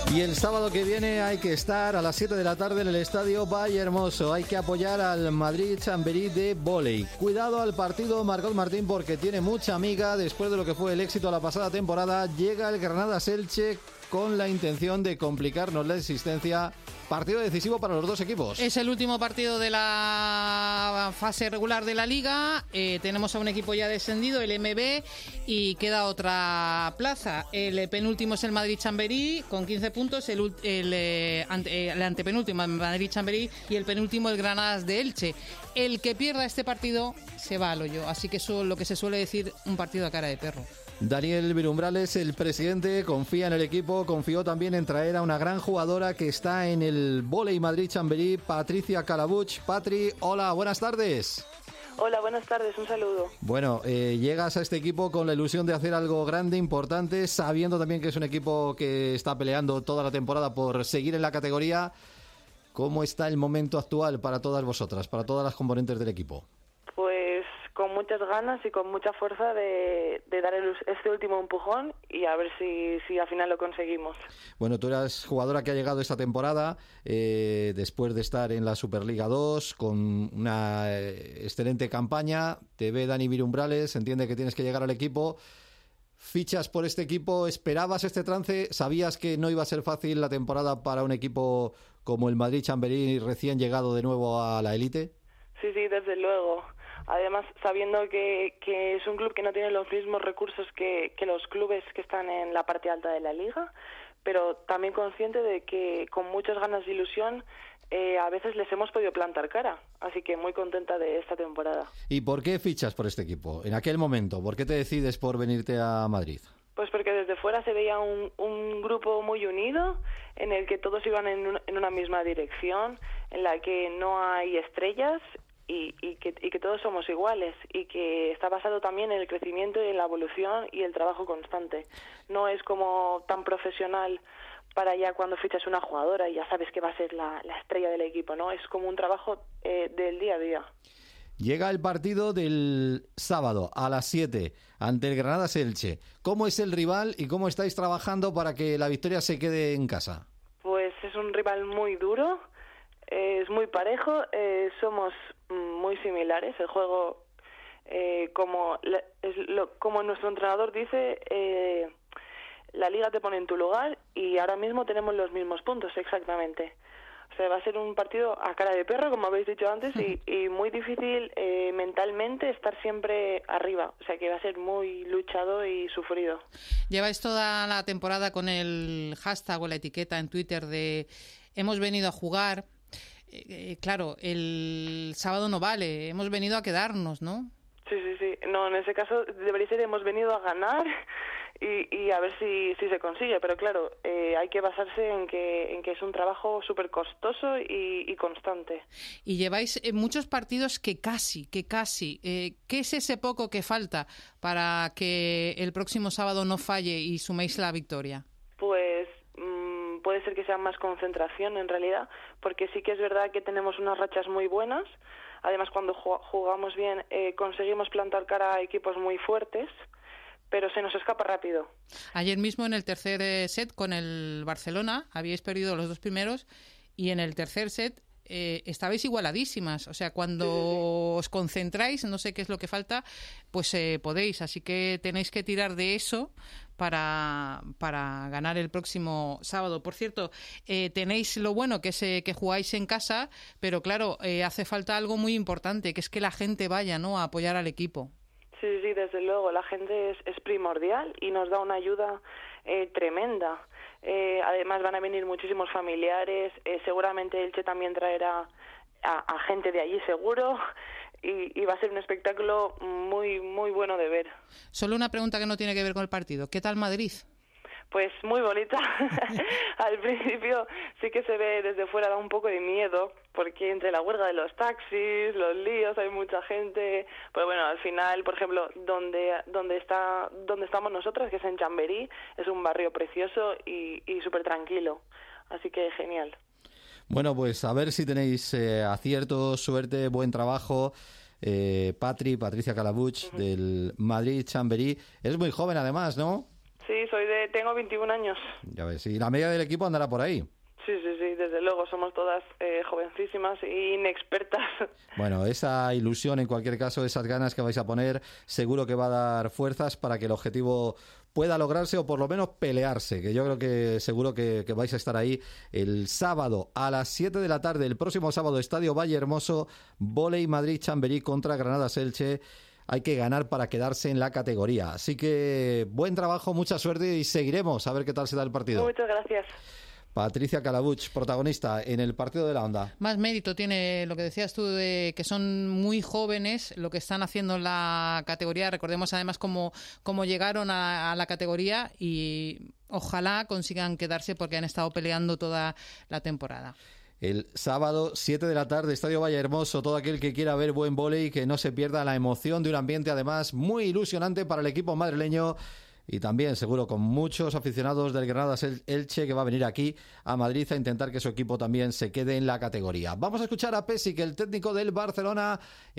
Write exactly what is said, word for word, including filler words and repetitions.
Y el sábado que viene hay que estar a las siete de la tarde en el Estadio Vallehermoso. Hay que apoyar al Madrid Chamberí de vóley. Cuidado al partido Margot Martín, porque tiene mucha amiga. Después de lo que fue el éxito la pasada temporada, llega el Granada-Elche con la intención de complicarnos la existencia. Partido decisivo para los dos equipos. Es el último partido de la fase regular de la Liga. Eh, tenemos a un equipo ya descendido, el M B, y queda otra plaza. El penúltimo es el Madrid Chamberí con quince puntos, el, el, eh, ante, eh, el antepenúltimo el Madrid Chamberí y el penúltimo el Granadas de Elche. El que pierda este partido se va al hoyo. Así que eso es lo que se suele decir, un partido a cara de perro. Daniel Virumbrales, el presidente, confía en el equipo, confió también en traer a una gran jugadora que está en el vóley Madrid Chamberí, Patricia Calabuch. Patri, hola, buenas tardes. Hola, buenas tardes, un saludo. Bueno, eh, llegas a este equipo con la ilusión de hacer algo grande, importante, sabiendo también que es un equipo que está peleando toda la temporada por seguir en la categoría. ¿Cómo está el momento actual para todas vosotras, para todas las componentes del equipo? Pues con muchas ganas y con mucha fuerza de, de dar el, este último empujón y a ver si, si al final lo conseguimos. Bueno, tú eras jugadora que ha llegado esta temporada eh, después de estar en la Superliga dos con una eh, excelente campaña. Te ve Dani Virumbrales, entiende que tienes que llegar al equipo. Fichas por este equipo, ¿esperabas este trance? ¿Sabías que no iba a ser fácil la temporada para un equipo como el Madrid Chamberí recién llegado de nuevo a la élite? Sí, sí, desde luego. Además, sabiendo que, que es un club que no tiene los mismos recursos que, que los clubes que están en la parte alta de la liga, pero también consciente de que con muchas ganas de ilusión eh, a veces les hemos podido plantar cara. Así que muy contenta de esta temporada. ¿Y por qué fichas por este equipo? En aquel momento, ¿por qué te decides por venirte a Madrid? Pues porque desde fuera se veía un, un grupo muy unido, en el que todos iban en, un, en una misma dirección, en la que no hay estrellas y, y, que, y que todos somos iguales, y que está basado también en el crecimiento y en la evolución y el trabajo constante. No es como tan profesional para ya cuando fichas una jugadora y ya sabes que va a ser la, la estrella del equipo, ¿no? Es como un trabajo eh, del día a día. Llega el partido del sábado a las siete ante el Granadas-Elche. ¿Cómo es el rival y cómo estáis trabajando para que la victoria se quede en casa? Pues es un rival muy duro, eh, es muy parejo, eh, somos muy similares. El juego, eh, como, la, es lo, como nuestro entrenador dice, eh, la liga te pone en tu lugar y ahora mismo tenemos los mismos puntos exactamente. O sea, va a ser un partido a cara de perro, como habéis dicho antes, y, y muy difícil eh, mentalmente estar siempre arriba. O sea, que va a ser muy luchado y sufrido. Lleváis toda la temporada con el hashtag o la etiqueta en Twitter de hemos venido a jugar. Eh, claro, el sábado no vale, hemos venido a quedarnos, ¿no? Sí, sí, sí. No, en ese caso debería ser hemos venido a ganar y, y a ver si, si se consigue. Pero claro, eh, hay que basarse en que, en que es un trabajo súper costoso y, y constante. Y lleváis eh, muchos partidos que casi, que casi. Eh, ¿Qué es ese poco que falta para que el próximo sábado no falle y suméis la victoria? Pues mmm, puede ser que sea más concentración en realidad, porque sí que es verdad que tenemos unas rachas muy buenas. Además, cuando jugamos bien, eh, conseguimos plantar cara a equipos muy fuertes, pero se nos escapa rápido. Ayer mismo en el tercer eh, set con el Barcelona habíais perdido los dos primeros y en el tercer set eh, estabais igualadísimas. O sea, cuando sí, sí, sí. os concentráis, no sé qué es lo que falta, pues eh, podéis. Así que tenéis que tirar de eso para, para ganar el próximo sábado. Por cierto, eh, tenéis lo bueno que es eh, que jugáis en casa, pero claro, eh, hace falta algo muy importante, que es que la gente vaya, ¿no?, a apoyar al equipo. Sí, sí, desde luego. La gente es, es primordial y nos da una ayuda eh, tremenda. Eh, además van a venir muchísimos familiares, eh, seguramente Elche también traerá a, a gente de allí seguro. Y, y va a ser un espectáculo muy muy bueno de ver. Solo una pregunta que no tiene que ver con el partido. ¿Qué tal Madrid? Pues muy bonita. Al principio sí que se ve desde fuera, da un poco de miedo, porque entre la huelga de los taxis, los líos, hay mucha gente. Pues bueno, al final, por ejemplo, donde donde está donde estamos nosotros, que es en Chamberí, es un barrio precioso y, y súper tranquilo. Así que genial. Bueno, pues a ver si tenéis eh, aciertos, suerte, buen trabajo. Eh, Patri, Patricia Calabuch, uh-huh. del Madrid Chamberí. Es muy joven además, ¿no? Sí, Sí, soy de, tengo veintiún años. Ya ves, y la media del equipo andará por ahí. Sí, sí, sí, desde luego, somos todas eh, jovencísimas e inexpertas. Bueno, esa ilusión, en cualquier caso, esas ganas que vais a poner, seguro que va a dar fuerzas para que el objetivo pueda lograrse o por lo menos pelearse, que yo creo que seguro que, que vais a estar ahí el sábado a las siete de la tarde, el próximo sábado, Estadio Valle Hermoso, Vóley Madrid Chamberí contra Granadas Elche. Hay que ganar para quedarse en la categoría. Así que buen trabajo, mucha suerte y seguiremos a ver qué tal se da el partido. Muchas gracias. Patricia Calabuch, protagonista en el partido de la Onda. Más mérito tiene lo que decías tú de que son muy jóvenes lo que están haciendo en la categoría. Recordemos además cómo, cómo llegaron a, a la categoría y ojalá consigan quedarse porque han estado peleando toda la temporada. El sábado, siete de la tarde, Estadio Valle Hermoso. Todo aquel que quiera ver buen vóley, que no se pierda la emoción de un ambiente además muy ilusionante para el equipo madrileño. Y también, seguro, con muchos aficionados del Granadas Elche que va a venir aquí a Madrid a intentar que su equipo también se quede en la categoría. Vamos a escuchar a Pesic, el técnico del Barcelona.